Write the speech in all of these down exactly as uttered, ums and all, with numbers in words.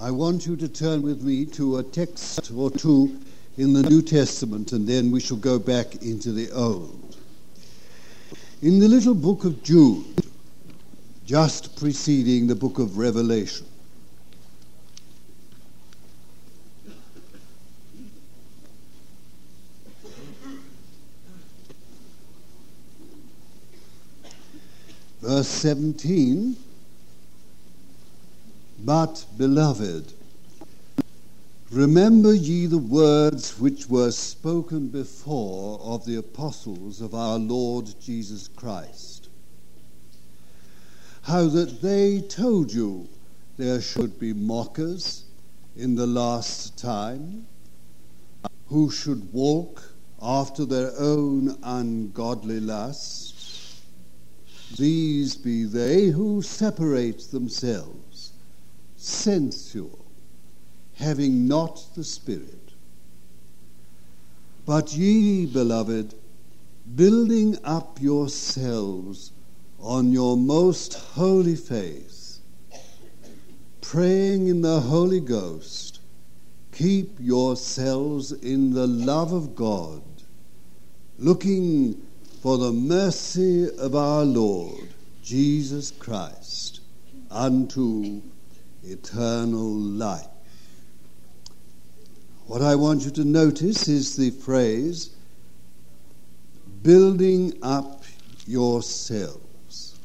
I want you to turn with me to a text or two in the New Testament, and then we shall go back into the Old. In the little book of Jude, just preceding the book of Revelation, verse seventeen, "But, beloved, remember ye the words which were spoken before of the apostles of our Lord Jesus Christ, how that they told you there should be mockers in the last time, who should walk after their own ungodly lusts. These be they who separate themselves, sensual, having not the Spirit. But ye, beloved, building up yourselves on your most holy faith, praying in the Holy Ghost, keep yourselves in the love of God, looking for the mercy of our Lord Jesus Christ unto eternal life." What I want you to notice is the phrase, building up yourselves.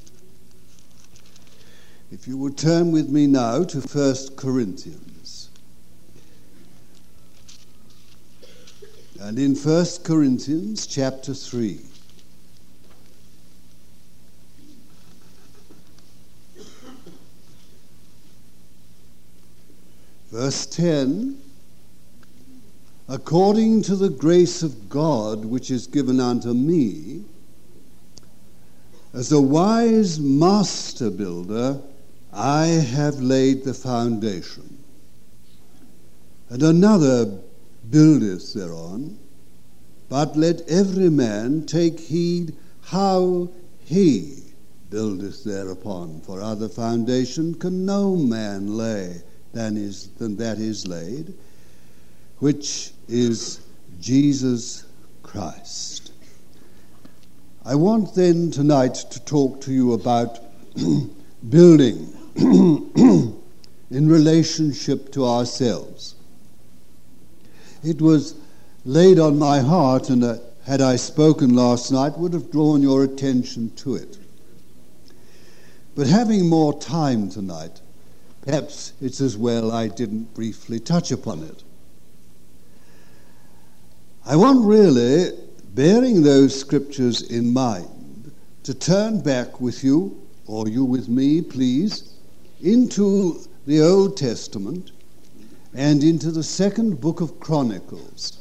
If you would turn with me now to First Corinthians. And in First Corinthians chapter three, verse ten, "According to the grace of God which is given unto me, as a wise master builder, I have laid the foundation, and another buildeth thereon. But let every man take heed how he buildeth thereupon. For other foundation can no man lay than is than that is laid, which is Jesus Christ." I want then tonight to talk to you about building in relationship to ourselves. It was laid on my heart, and uh, had I spoken last night, would have drawn your attention to it. But having more time tonight, perhaps it's as well I didn't briefly touch upon it. I want really, bearing those scriptures in mind, to turn back with you, or you with me, please, into the Old Testament and into the second book of Chronicles.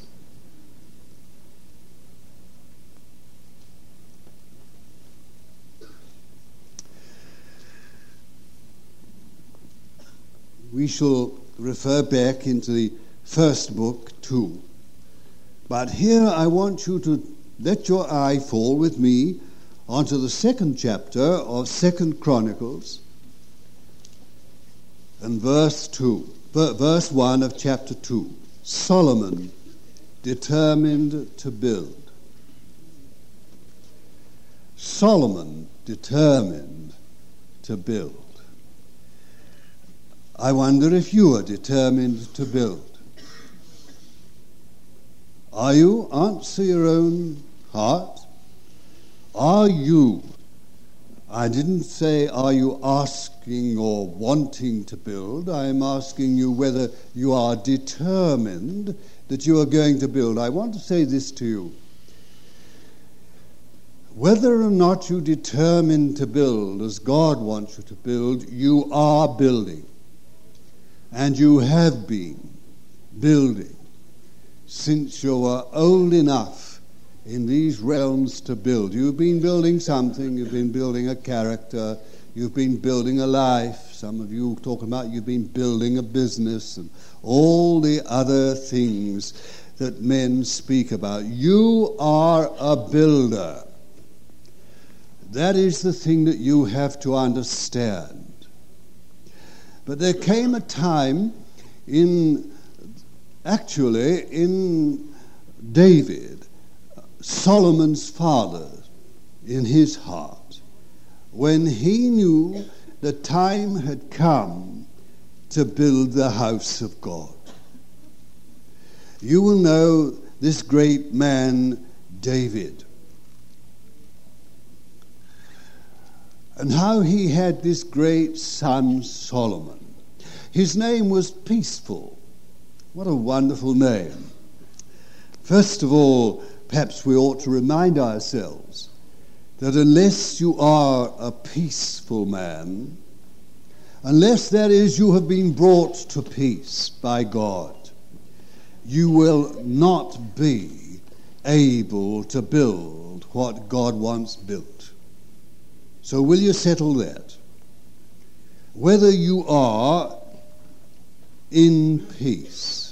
We shall refer back into the first book too. But here I want you to let your eye fall with me onto the second chapter of Second Chronicles and verse two, verse one of chapter two. Solomon determined to build. Solomon determined to build. I wonder if you are determined to build. Are you? Answer your own heart. Are you? I didn't say, are you asking or wanting to build? I am asking you whether you are determined that you are going to build. I want to say this to you. Whether or not you determine to build as God wants you to build, you are building. And you have been building since you were old enough in these realms to build. You've been building something. You've been building a character. You've been building a life. Some of you talking about you've been building a business and all the other things that men speak about. You are a builder. That is the thing that you have to understand. But there came a time in, actually, in David, Solomon's father, in his heart, when he knew the time had come to build the house of God. You will know this great man, David, and how he had this great son, Solomon. His name was Peaceful. What a wonderful name. First of all, perhaps we ought to remind ourselves that unless you are a peaceful man, unless, that is, you have been brought to peace by God, you will not be able to build what God wants built. So will you settle that? Whether you are in peace.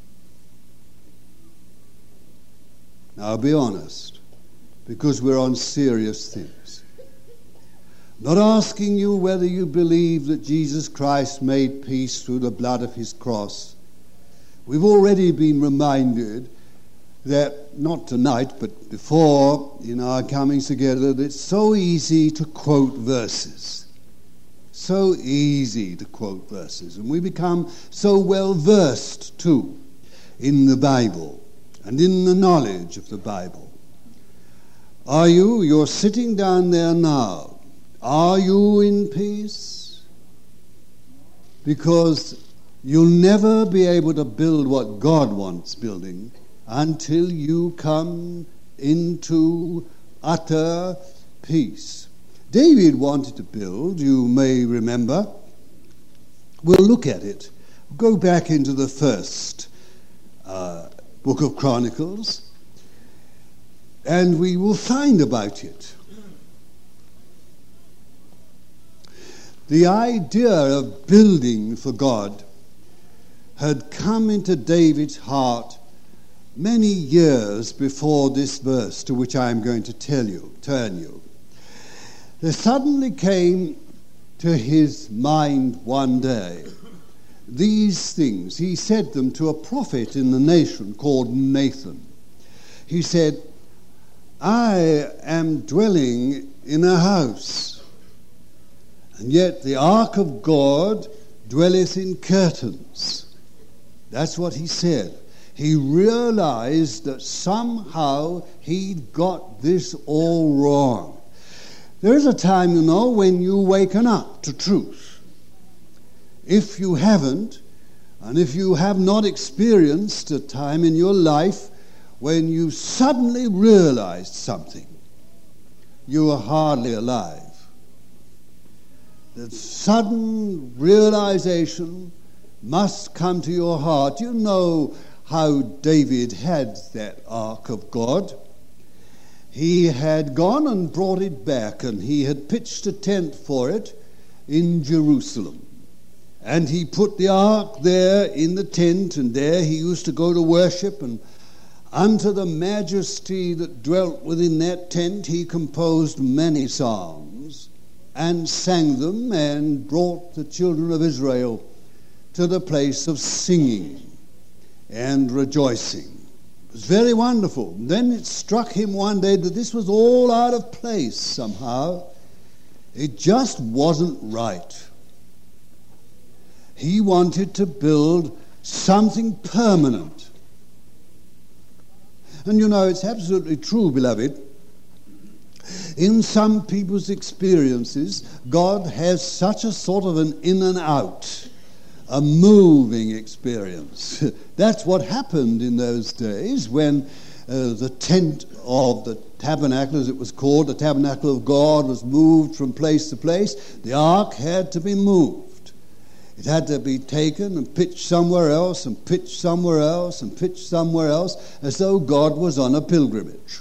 Now, I'll be honest, because we're on serious things. Not asking you whether you believe that Jesus Christ made peace through the blood of his cross. We've already been reminded that, not tonight, but before, in our comings together, that it's so easy to quote verses. So easy to quote verses. And we become so well versed, too, in the Bible and in the knowledge of the Bible. Are you? You're sitting down there now. Are you in peace? Because you'll never be able to build what God wants building until you come into utter peace. David wanted to build, you may remember. We'll look at it. Go back into the first uh, book of Chronicles, and we will find about it. The idea of building for God had come into David's heart many years before this verse to which I am going to tell you, turn you. There suddenly came to his mind one day these things. He said them to a prophet in the nation called Nathan. He said, I am dwelling in a house, and yet the ark of God dwelleth in curtains. That's what he said. He realized that somehow he'd got this all wrong. There is a time, you know, when you waken up to truth. If you haven't, and if you have not experienced a time in your life when you suddenly realized something, you are hardly alive. That sudden realization must come to your heart. You know how David had that ark of God. He had gone and brought it back, and he had pitched a tent for it in Jerusalem. And he put the ark there in the tent, and there he used to go to worship, and unto the majesty that dwelt within that tent he composed many psalms and sang them, and brought the children of Israel to the place of singing and rejoicing. It was very wonderful. And then it struck him one day that this was all out of place somehow. It just wasn't right. He wanted to build something permanent. And you know, it's absolutely true, beloved. In some people's experiences, God has such a sort of an in and out, a moving experience. That's what happened in those days when uh, the tent of the tabernacle, as it was called, the tabernacle of God, was moved from place to place. The ark had to be moved. It had to be taken and pitched somewhere else, and pitched somewhere else, and pitched somewhere else, as though God was on a pilgrimage.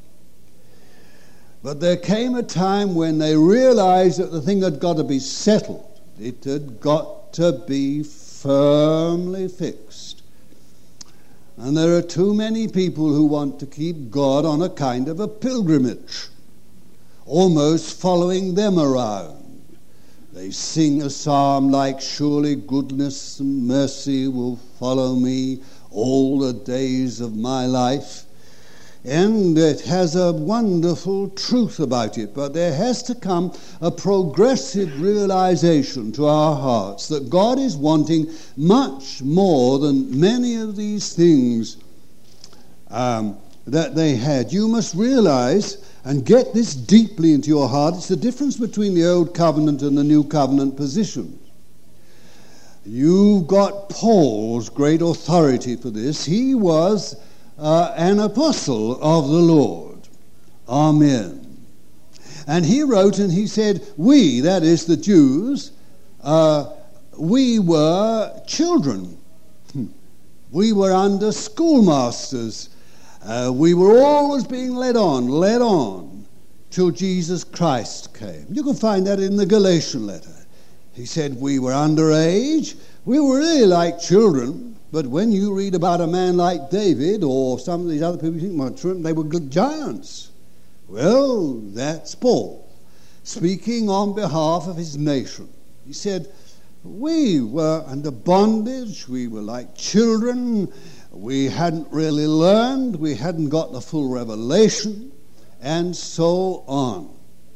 But there came a time when they realized that the thing had got to be settled. It had got to be firmly fixed. And there are too many people who want to keep God on a kind of a pilgrimage, almost following them around. They sing a psalm like, surely goodness and mercy will follow me all the days of my life. And it has a wonderful truth about it, but there has to come a progressive realization to our hearts that God is wanting much more than many of these things um, that they had. You must realize and get this deeply into your heart. It's the difference between the old covenant and the new covenant position. You've got Paul's great authority for this. He was uh, an apostle of the Lord. Amen. And he wrote and he said, we, that is the Jews, uh, we were children. We were under schoolmasters. Uh, we were always being led on, led on, till Jesus Christ came. You can find that in the Galatian letter. He said we were underage. We were really like children. But when you read about a man like David or some of these other people, you think, well, children, they were good giants. Well, that's Paul, speaking on behalf of his nation. He said, we were under bondage. We were like children. We hadn't really learned, we hadn't got the full revelation, and so on.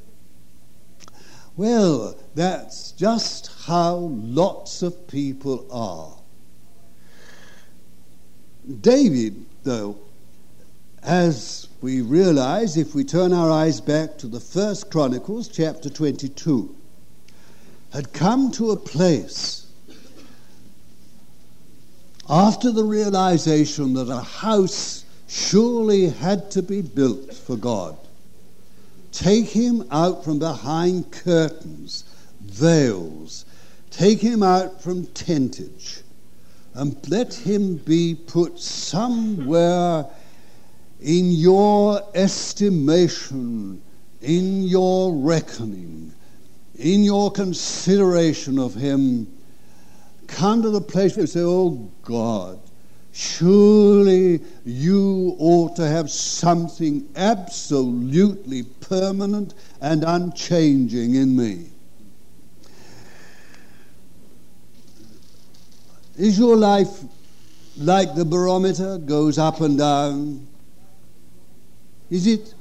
Well, that's just how lots of people are. David, though, as we realize, if we turn our eyes back to the First Chronicles, chapter twenty-two, had come to a place after the realization that a house surely had to be built for God. Take him out from behind curtains, veils. Take him out from tentage and let him be put somewhere in your estimation, in your reckoning, in your consideration of him. Come to the place where you say, oh God, surely you ought to have something absolutely permanent and unchanging in me. Is your life like the barometer, goes up and down? Is it?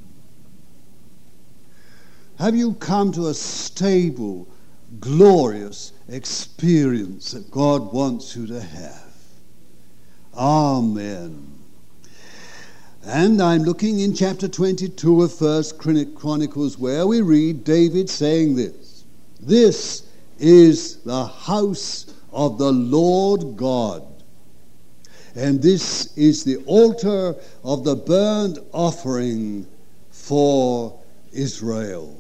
Have you come to a stable, glorious experience that God wants you to have? Amen. And I'm looking in chapter twenty-two of First Chronicles, where we read David saying this: this is the house of the Lord God, and this is the altar of the burnt offering for Israel.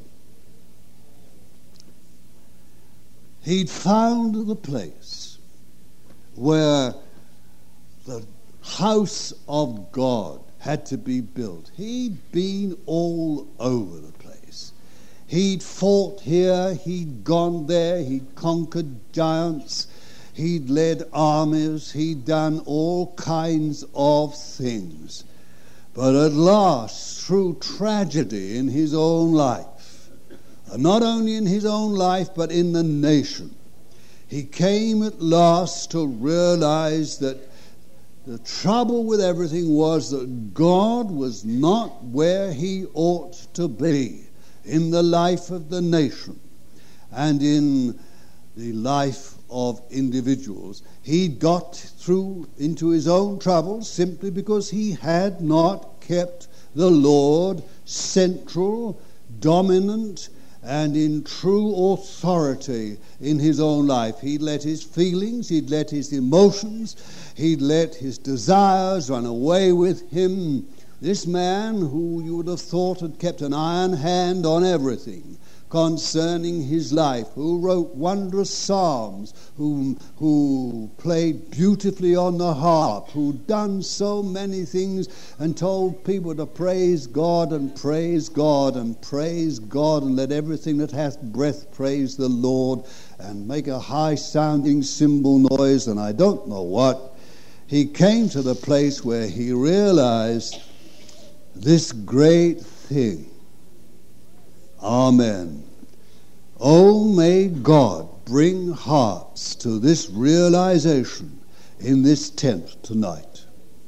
He'd found the place where the house of God had to be built. He'd been all over the place. He'd fought here, he'd gone there, he'd conquered giants, he'd led armies, he'd done all kinds of things. But at last, through tragedy in his own life, and not only in his own life, but in the nation, he came at last to realize that the trouble with everything was that God was not where he ought to be in the life of the nation and in the life of individuals. He got through into his own troubles simply because he had not kept the Lord central, dominant, and in true authority in his own life. He'd let his feelings, he'd let his emotions, he'd let his desires run away with him. This man, who you would have thought had kept an iron hand on everything concerning his life, who wrote wondrous psalms, who, who played beautifully on the harp, who done so many things and told people to praise God and praise God and praise God and let everything that hath breath praise the Lord and make a high-sounding cymbal noise and I don't know what. He came to the place where he realized this great thing. Amen. Oh, may God bring hearts to this realization in this tent tonight.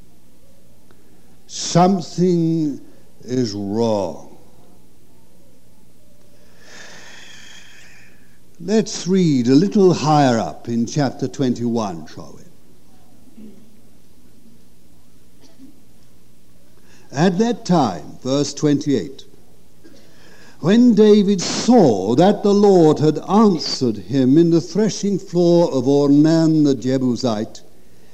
Something is wrong. Let's read a little higher up in chapter twenty-one, shall we? At that time, verse twenty-eight, when David saw that the Lord had answered him in the threshing floor of Ornan the Jebusite,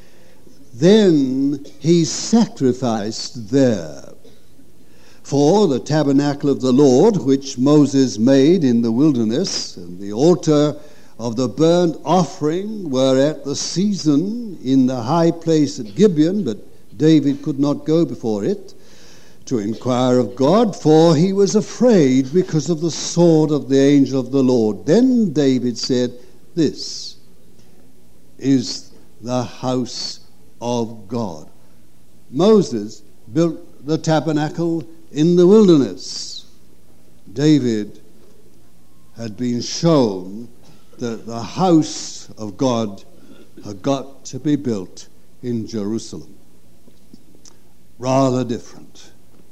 then he sacrificed there. For the tabernacle of the Lord, which Moses made in the wilderness, and the altar of the burnt offering were at the season in the high place at Gibeon, but David could not go before it to inquire of God, for he was afraid because of the sword of the angel of the Lord. Then David said, "This is the house of God." Moses built the tabernacle in the wilderness. David had been shown that the house of God had got to be built in Jerusalem. Rather different.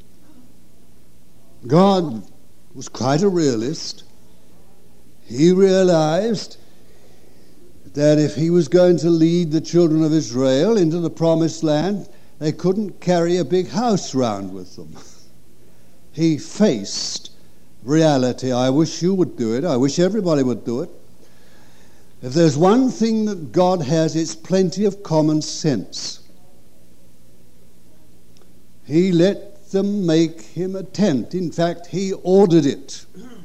God was quite a realist. He realized that if he was going to lead the children of Israel into the promised land, they couldn't carry a big house round with them. He faced reality. I wish you would do it. I wish everybody would do it. If there's one thing that God has, it's plenty of common sense. He let them make him a tent. In fact, he ordered it.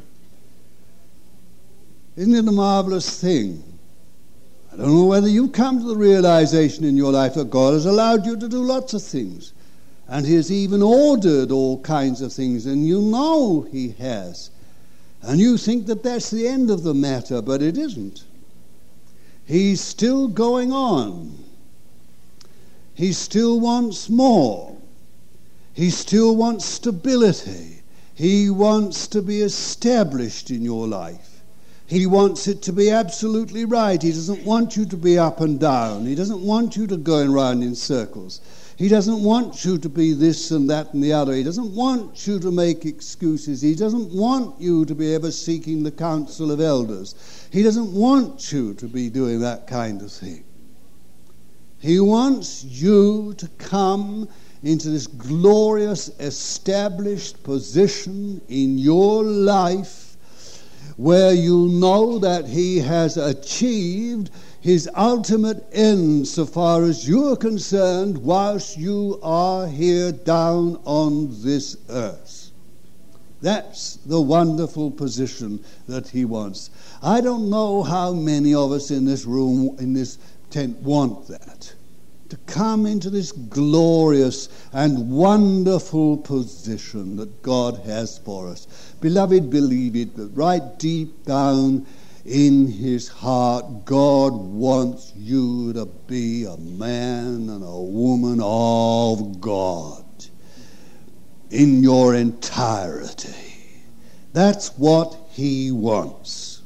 Isn't it a marvelous thing? I don't know whether you come to the realization in your life that God has allowed you to do lots of things. And he has even ordered all kinds of things, and you know he has. And you think that that's the end of the matter, but it isn't. He's still going on. He still wants more. He still wants stability. He wants to be established in your life. He wants it to be absolutely right. He doesn't want you to be up and down. He doesn't want you to go around in circles. He doesn't want you to be this and that and the other. He doesn't want you to make excuses. He doesn't want you to be ever seeking the counsel of elders. He doesn't want you to be doing that kind of thing. He wants you to come into this glorious established position in your life where you know that he has achieved his ultimate end so far as you are concerned whilst you are here down on this earth. That's the wonderful position that he wants. I don't know how many of us in this room, in this tent, want that. To come into this glorious and wonderful position that God has for us. Beloved, believe it, that right deep down in his heart, God wants you to be a man and a woman of God in your entirety. That's what he wants.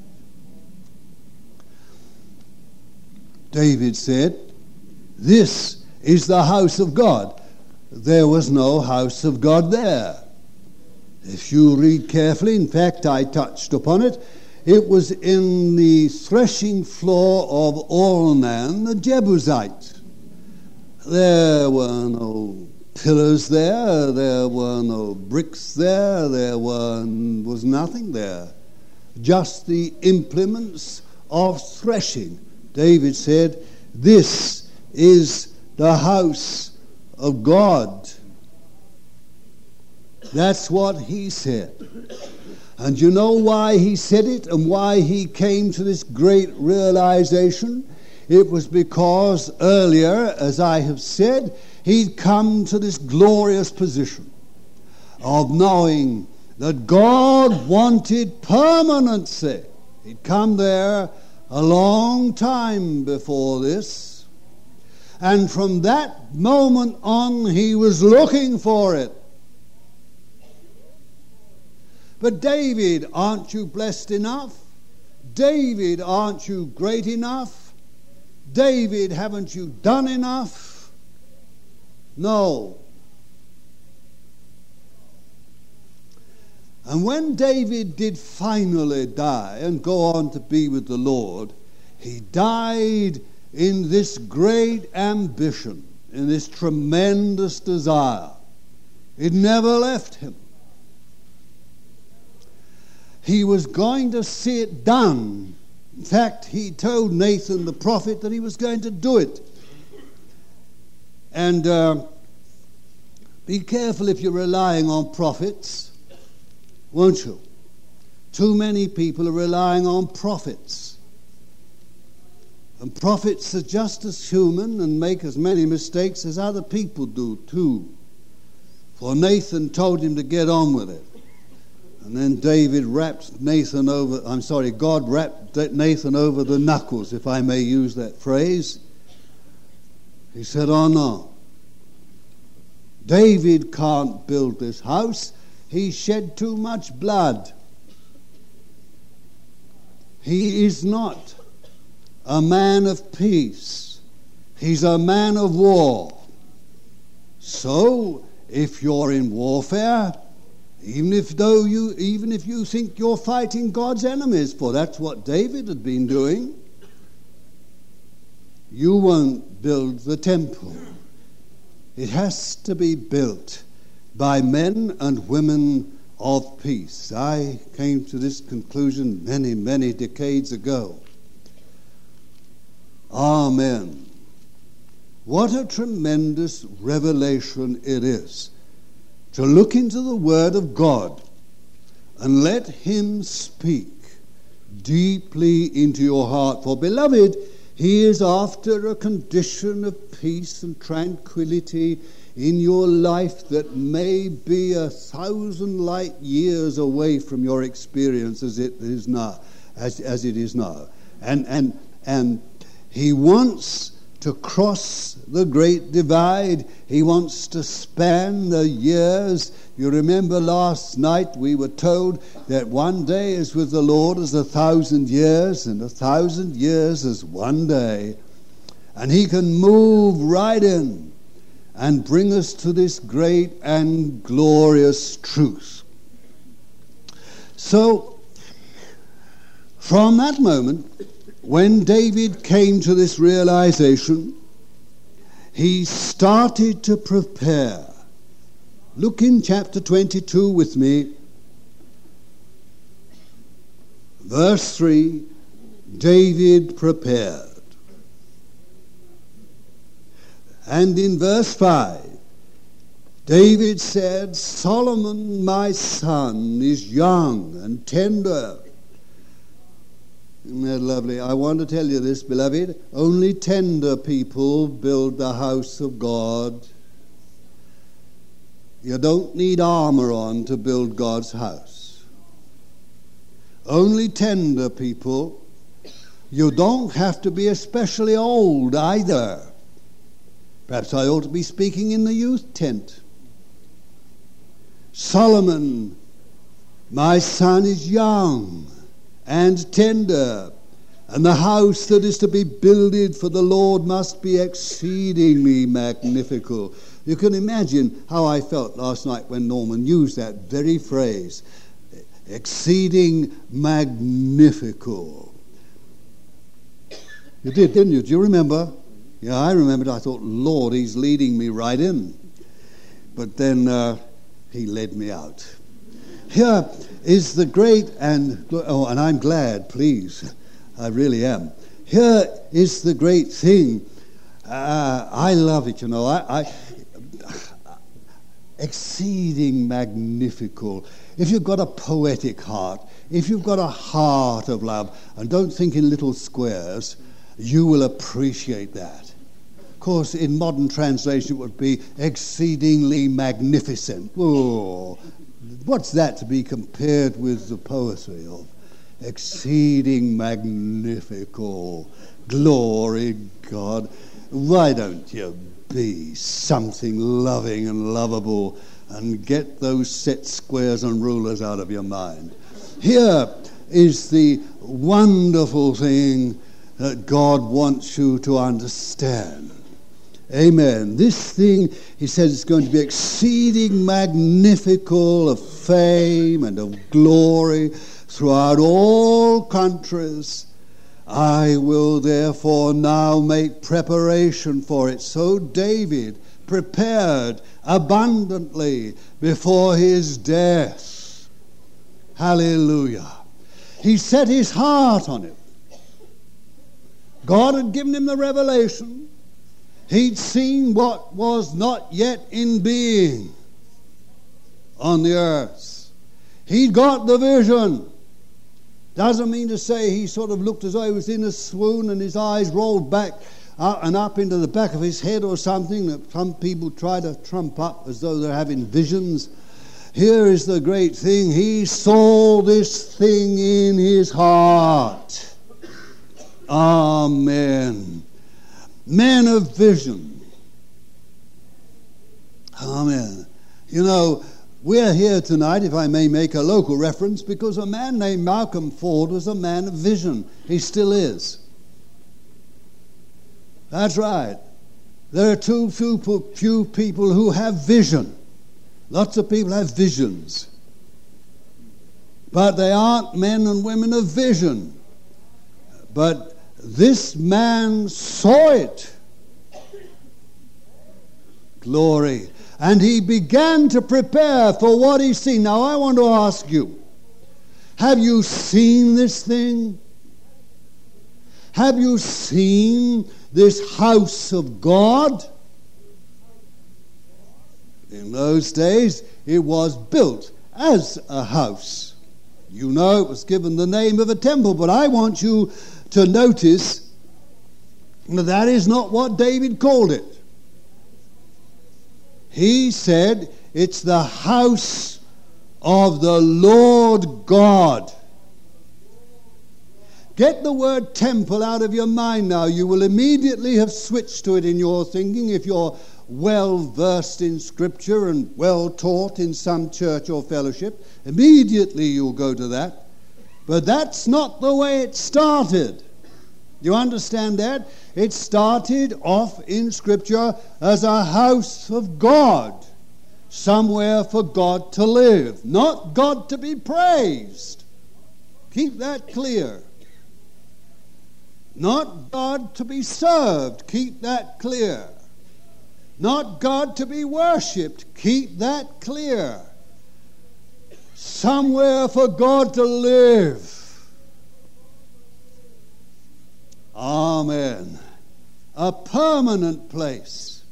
David said, "This is the house of God." There was no house of God there. If you read carefully, in fact, I touched upon it, it was in the threshing floor of Ornan the Jebusite. There were no pillars there, there were no bricks there, there were, was nothing there. Just the implements of threshing. David said, "This is the house of God." That's what he said. And you know why he said it and why he came to this great realization? It was because earlier, as I have said, he'd come to this glorious position of knowing that God wanted permanency. He'd come there a long time before this. And from that moment on, he was looking for it. But David, aren't you blessed enough? David, aren't you great enough? David, haven't you done enough? No. And when David did finally die and go on to be with the Lord, he died in this great ambition, in this tremendous desire. It never left him. He was going to see it done. In fact, he told Nathan the prophet that he was going to do it. And uh, be careful if you're relying on prophets, won't you? Too many people are relying on prophets. And prophets are just as human and make as many mistakes as other people do too. For Nathan told him to get on with it. And then David wrapped Nathan over, I'm sorry, God wrapped Nathan over the knuckles, if I may use that phrase. He said, oh no, David can't build this house. He shed too much blood. He is not a man of peace. He's a man of war. So, if you're in warfare, even if though you even if you think you're fighting God's enemies, for that's what David had been doing, you won't build the temple. It has to be built by men and women of peace. I came to this conclusion many, many decades ago. Amen. What a tremendous revelation it is to look into the Word of God and let Him speak deeply into your heart. For, beloved, He is after a condition of peace and tranquility in your life that may be a thousand light years away from your experience as it is now, as, as it is now. And and and He wants to cross the great divide. He wants to span the years. You remember last night we were told that one day is with the Lord as a thousand years, and a thousand years as one day. And He can move right in and bring us to this great and glorious truth. So, from that moment, when David came to this realization, he started to prepare. Look in chapter twenty-two with me. Verse three, David prepared. And in verse five, David said, Solomon my son is young and tender. Isn't that lovely? I want to tell you this, beloved. Only tender people build the house of God. You don't need armor on to build God's house. Only tender people. You don't have to be especially old either. Perhaps I ought to be speaking in the youth tent. Solomon, my son, is young and tender, and the house that is to be builded for the Lord must be exceedingly magnifical. You can imagine how I felt last night when Norman used that very phrase, exceeding magnifical. You did, didn't you? Do you remember? Yeah, I remembered. I thought, Lord, He's leading me right in. But then uh, He led me out. Here is the great, and oh, and I'm glad, please, I really am. Here is the great thing. Uh, I love it, you know. I, I exceeding magnifical. If you've got a poetic heart, if you've got a heart of love, and don't think in little squares, you will appreciate that. Of course, in modern translation, it would be exceedingly magnificent. Whoa. What's that to be compared with the poetry of exceeding magnifical, glory God? Why don't you be something loving and lovable and get those set squares and rulers out of your mind. Here is the wonderful thing that God wants you to understand. Amen. This thing, he says, is going to be exceeding magnifical of fame and of glory throughout all countries. I will therefore now make preparation for it. So David prepared abundantly before his death. Hallelujah. He set his heart on it. God had given him the revelation. He'd seen what was not yet in being on the earth. He'd got the vision. Doesn't mean to say he sort of looked as though he was in a swoon and his eyes rolled back uh, and up into the back of his head or something that some people try to trump up as though they're having visions. Here is the great thing. He saw this thing in his heart. Amen. Man of vision. Amen. You know, we're here tonight, if I may make a local reference, because a man named Malcolm Ford was a man of vision. He still is. That's right. There are too few, few people who have vision. Lots of people have visions. But they aren't men and women of vision. But this man saw it. Glory. And he began to prepare for what he's seen. Now I want to ask you, have you seen this thing? Have you seen this house of God? In those days, it was built as a house. You know, it was given the name of a temple, but I want you to notice that that is not what David called it. He said it's the house of the Lord God. Get the word temple out of your mind now. You will immediately have switched to it in your thinking if you're well versed in Scripture and well taught in some church or fellowship. Immediately you'll go to that. But that's not the way it started. You understand that? It started off in Scripture as a house of God, somewhere for God to live, not God to be praised. Keep that clear. Not God to be served. Keep that clear. Not God to be worshipped. Keep that clear. Somewhere for God to live. Amen. A permanent place.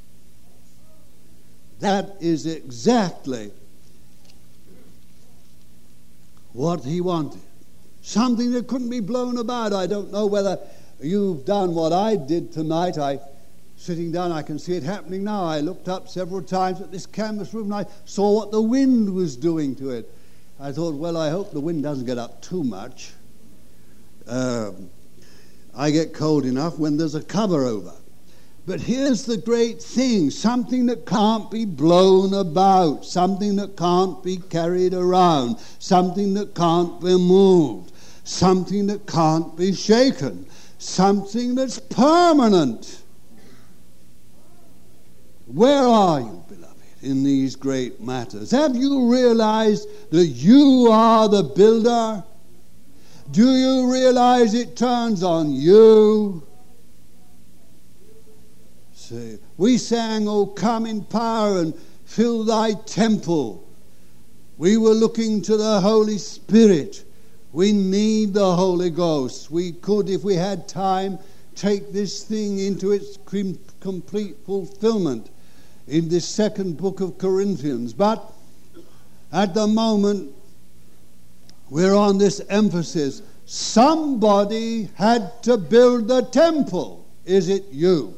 That is exactly what he wanted. Something that couldn't be blown about. I don't know whether you've done what I did tonight. I, sitting down, I can see it happening now. I looked up several times at this canvas room and I saw what the wind was doing to it. I thought, well, I hope the wind doesn't get up too much. Um, I get cold enough when there's a cover over. But here's the great thing, something that can't be blown about, something that can't be carried around, something that can't be moved, something that can't be shaken, something that's permanent. Where are you, beloved, in these great matters? Have you realized that you are the builder? Do you realize it turns on you? See, we sang, "O come in power and fill thy temple." We were looking to the Holy Spirit. We need the Holy Ghost. We could, if we had time, take this thing into its complete fulfillment in this second book of Corinthians. But at the moment, we're on this emphasis. Somebody had to build the temple. Is it you?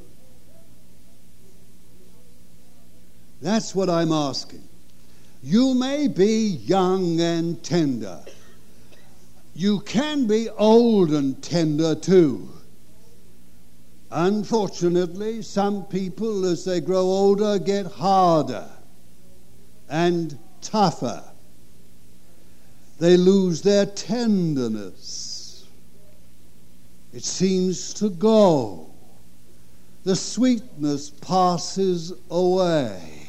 That's what I'm asking. You may be young and tender. You can be old and tender too. Unfortunately, some people, as they grow older, get harder and tougher. They lose their tenderness. It seems to go. The sweetness passes away.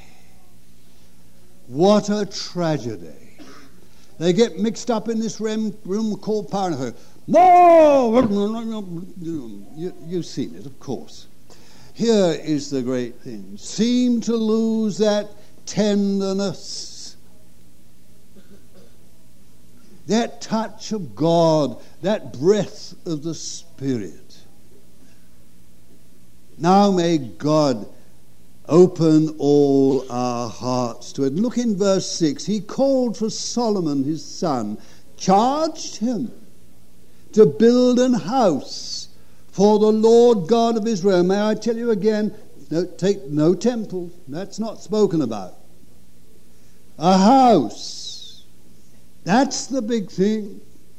What a tragedy. They get mixed up in this room, room called parenthood. No! You, you've seen it, of course. Here is the great thing. Seem to lose that tenderness, that touch of God, that breath of the Spirit. Now may God open all our hearts to it. Look in verse six. He called for Solomon his son, charged him to build an house for the Lord God of Israel. May I tell you again, no, take no temple. That's not spoken about. A house. That's the big thing.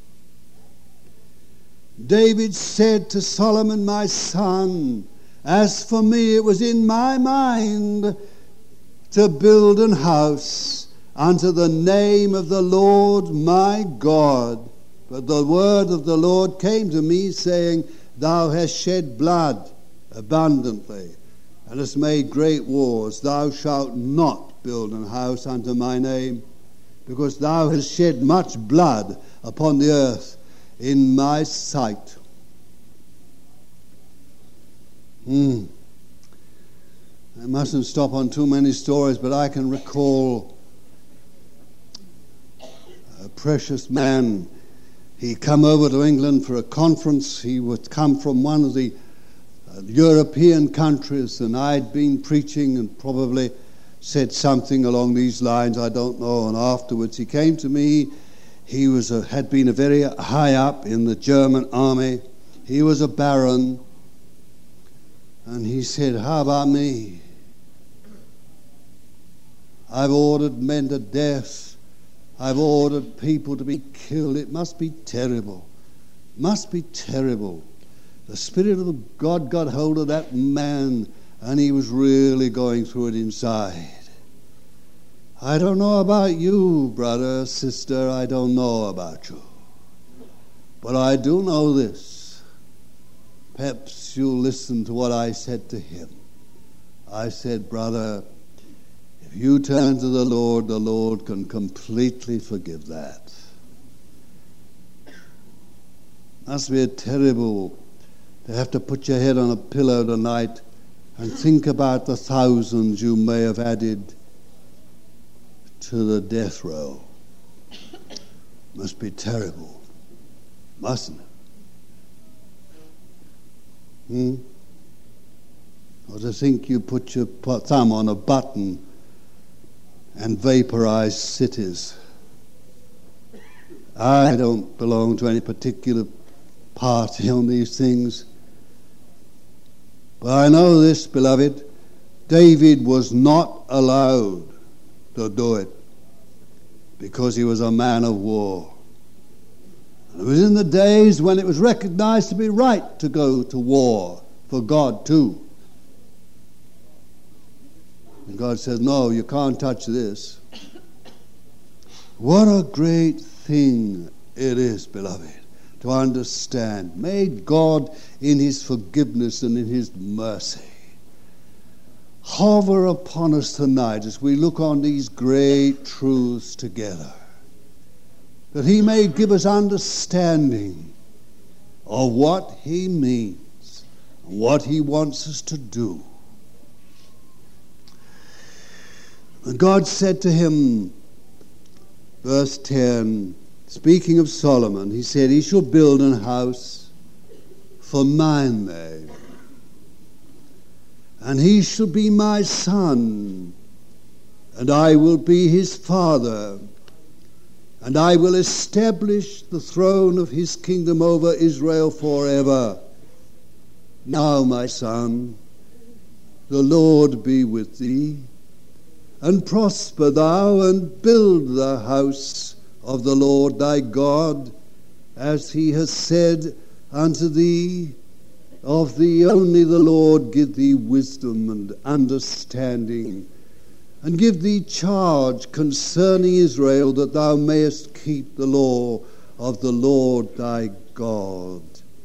David said to Solomon, my son, as for me, it was in my mind to build an house unto the name of the Lord my God. But the word of the Lord came to me, saying, thou hast shed blood abundantly, and hast made great wars. Thou shalt not build an house unto my name, because thou hast shed much blood upon the earth in my sight. Hmm. I mustn't stop on too many stories, but I can recall a precious man. He come over to England for a conference. He would come from one of the uh, European countries, and I'd been preaching and probably said something along these lines, I don't know. And afterwards he came to me. He was a, had been a very high up in the German army. He was a baron. And he said, how about me? I've ordered men to death. I've ordered people to be killed. It must be terrible. Must be terrible. The Spirit of God got hold of that man, and he was really going through it inside. I don't know about you, brother, sister. I don't know about you. But I do know this. Perhaps you'll listen to what I said to him. I said, brother, if you turn to the Lord, the Lord can completely forgive that. Must be a terrible to have to put your head on a pillow tonight and think about the thousands you may have added to the death row. Must be terrible, mustn't it? Hmm? Or to think you put your thumb on a button and vaporize cities. I don't belong to any particular party on these things. But I know this, beloved, David was not allowed to do it because he was a man of war. And it was in the days when it was recognized to be right to go to war for God too. And God says, no, you can't touch this. What a great thing it is, beloved, to understand. May God, in his forgiveness and in his mercy, hover upon us tonight as we look on these great truths together, that he may give us understanding of what he means, what he wants us to do. And God said to him, verse ten, speaking of Solomon, he said, he shall build an house for my name, and he shall be my son, and I will be his father, and I will establish the throne of his kingdom over Israel forever. Now, my son, the Lord be with thee, and prosper thou, and build the house of the Lord thy God, as he has said unto thee. Of thee only the Lord give thee wisdom and understanding, and give thee charge concerning Israel, that thou mayest keep the law of the Lord thy God.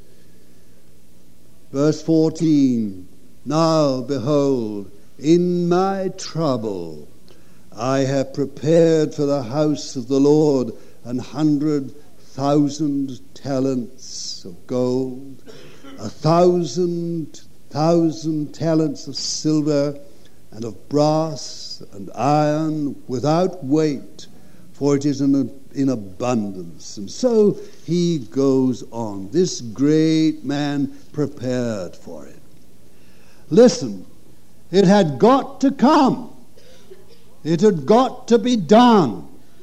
Verse fourteen, now behold, in my trouble I have prepared for the house of the Lord an hundred thousand talents of gold, a thousand thousand talents of silver, and of brass and iron without weight, for it is in, in abundance. And so he goes on. This great man prepared for it. Listen, it had got to come. It had got to be done.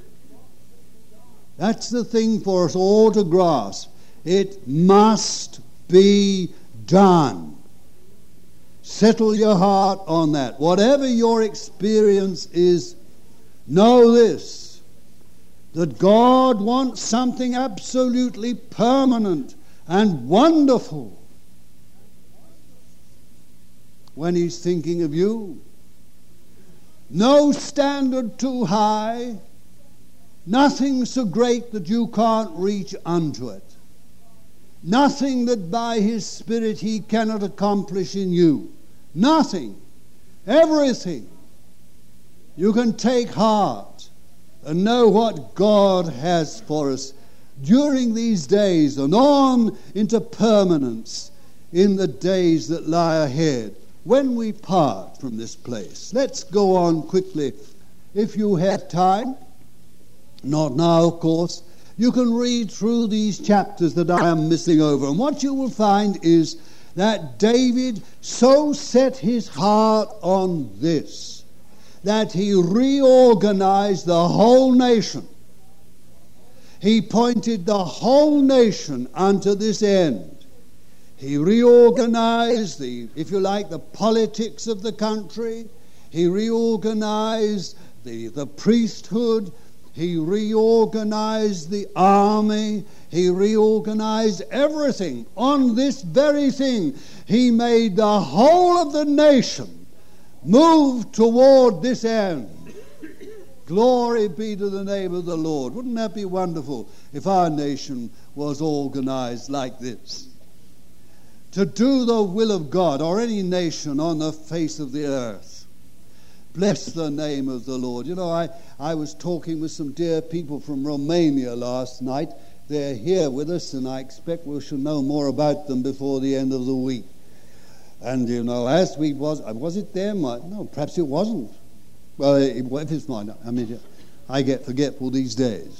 That's the thing for us all to grasp. It must be done. Settle your heart on that. Whatever your experience is, know this, that God wants something absolutely permanent and wonderful when he's thinking of you. No standard too high, nothing so great that you can't reach unto it. Nothing that by his Spirit he cannot accomplish in you. Nothing. Everything. You can take heart and know what God has for us during these days and on into permanence in the days that lie ahead when we part from this place. Let's go on quickly. If you have time, not now, of course, you can read through these chapters that I am missing over. And what you will find is that David so set his heart on this that he reorganized the whole nation. He pointed the whole nation unto this end. He reorganized the, if you like, the politics of the country. He reorganized the, the priesthood. He reorganized the army. He reorganized everything on this very thing. He made the whole of the nation move toward this end. Glory be to the name of the Lord. Wouldn't that be wonderful if our nation was organized like this? To do the will of God, or any nation on the face of the earth. Bless the name of the Lord. You know, I, I was talking with some dear people from Romania last night. They're here with us, and I expect we shall know more about them before the end of the week. And, you know, as we was, was it them? No, perhaps it wasn't. Well, if it's mine, I mean, I get forgetful these days.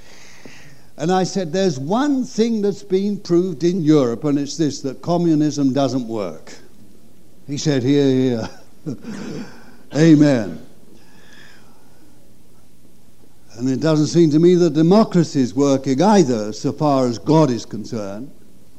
And I said, there's one thing that's been proved in Europe, and it's this, that communism doesn't work. He said, here, here. Amen. And it doesn't seem to me that democracy is working either, so far as God is concerned.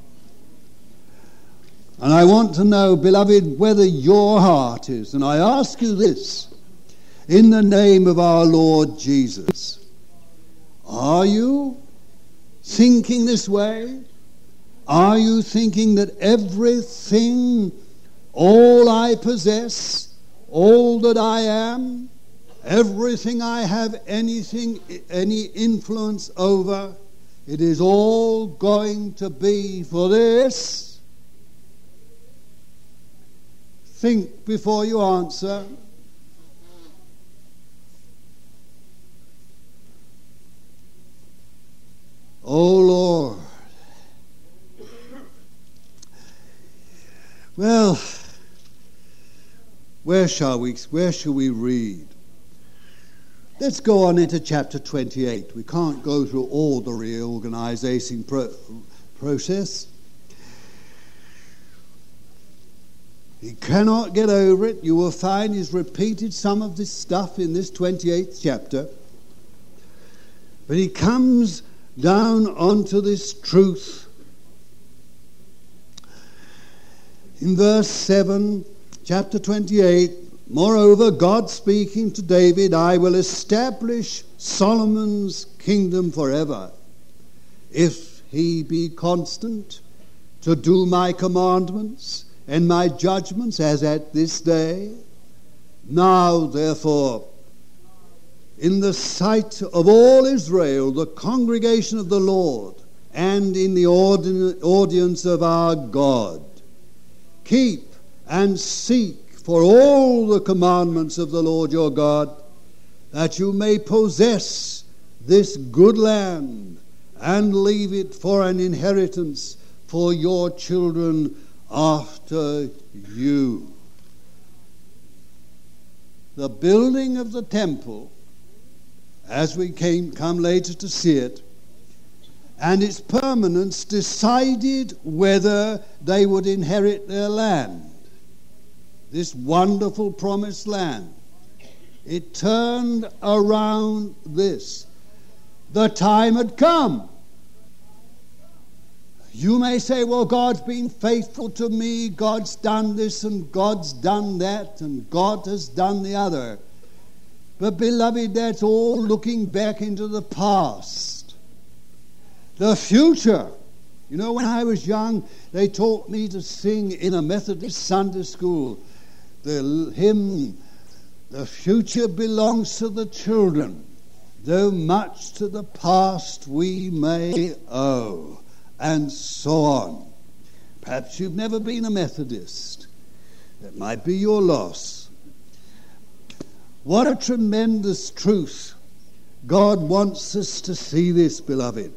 And I want to know, beloved, whether your heart is, and I ask you this, in the name of our Lord Jesus, are you thinking this way? Are you thinking that everything, all I possess, all that I am, everything I have anything, any influence over, it is all going to be for this? Think before you answer. Oh Lord. Well, where shall we where shall we read? Let's go on into chapter twenty-eight. We can't go through all the reorganization pro- process. He cannot get over it. You will find he's repeated some of this stuff in this twenty-eighth chapter. But he comes down onto this truth. In verse seven, chapter twenty-eight, moreover, God speaking to David, I will establish Solomon's kingdom forever, if he be constant to do my commandments and my judgments as at this day. Now, therefore, in the sight of all Israel, the congregation of the Lord, and in the audience of our God, keep and seek for all the commandments of the Lord your God, that you may possess this good land and leave it for an inheritance for your children after you. The building of the temple, as we came come later to see it, and its permanence decided whether they would inherit their land, this wonderful promised land. It turned around this. The time had come. You may say, well, God's been faithful to me, God's done this and God's done that, and God has done the other. But, beloved, that's all looking back into the past. The future. You know, when I was young, they taught me to sing in a Methodist Sunday school the hymn, "The future belongs to the children, though much to the past we may owe," and so on. Perhaps you've never been a Methodist. That might be your loss. What a tremendous truth. God wants us to see this, beloved.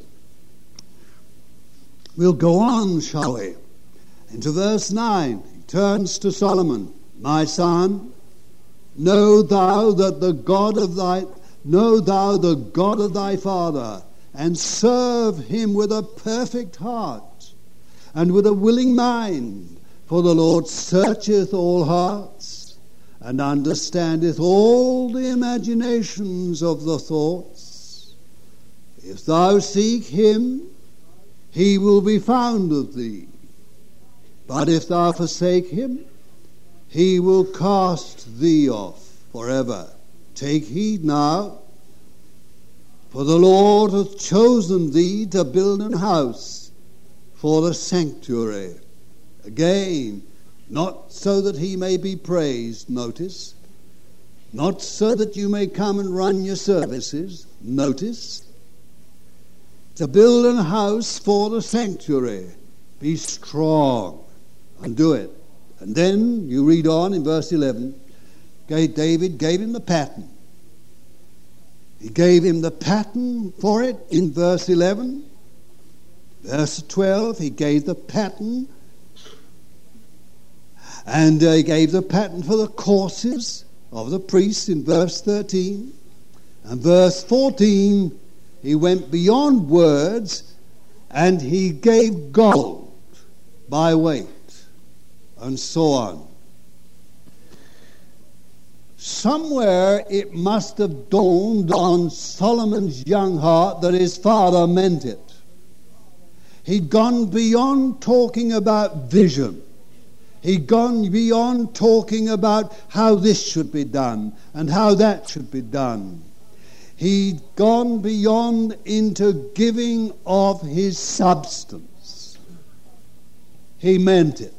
We'll go on, shall we? Into verse nine. He turns to Solomon. "My son, know thou that the God of thy know thou the God of thy father, and serve him with a perfect heart and with a willing mind, for the Lord searcheth all hearts, and understandeth all the imaginations of the thoughts. If thou seek him, he will be found of thee. But if thou forsake him, he will cast thee off forever. Take heed now, for the Lord hath chosen thee to build an house for the sanctuary." Again, not so that he may be praised, notice. Not so that you may come and run your services, notice. To build an house for the sanctuary. Be strong and do it. And then you read on in verse eleven, David gave him the pattern. He gave him the pattern for it in verse eleven. Verse twelve, he gave the pattern. And uh, he gave the pattern for the courses of the priests in verse thirteen. And verse fourteen, he went beyond words and he gave gold by weight, and so on. Somewhere it must have dawned on Solomon's young heart that his father meant it. He'd gone beyond talking about vision. He'd gone beyond talking about how this should be done and how that should be done. He'd gone beyond into giving of his substance. He meant it.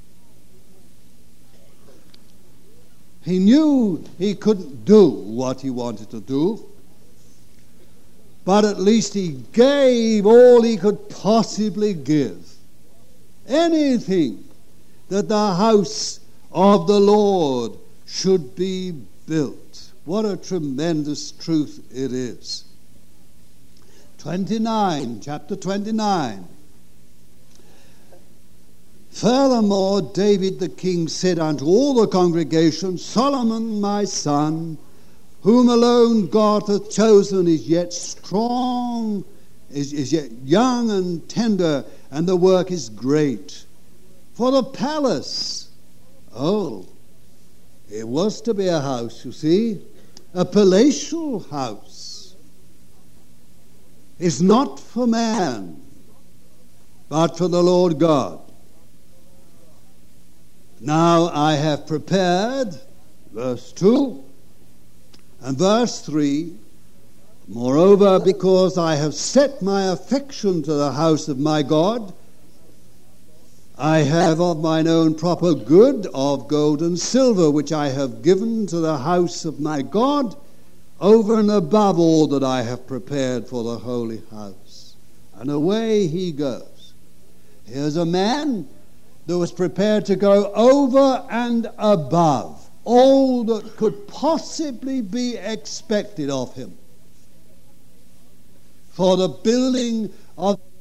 He knew he couldn't do what he wanted to do, but at least he gave all he could possibly give. Anything that the house of the Lord should be built. What a tremendous truth it is. twenty-nine, chapter twenty-nine. Furthermore, David the king said unto all the congregation, Solomon my son, whom alone God hath chosen, is yet strong, is, is yet young and tender, and the work is great. For the palace, oh, it was to be a house, you see, a palatial house, is not for man, but for the Lord God. Now I have prepared, verse two, and verse three, moreover, because I have set my affection to the house of my God, I have of mine own proper good of gold and silver, which I have given to the house of my God, over and above all that I have prepared for the holy house. And away he goes. Here's a man that was prepared to go over and above all that could possibly be expected of him for the building of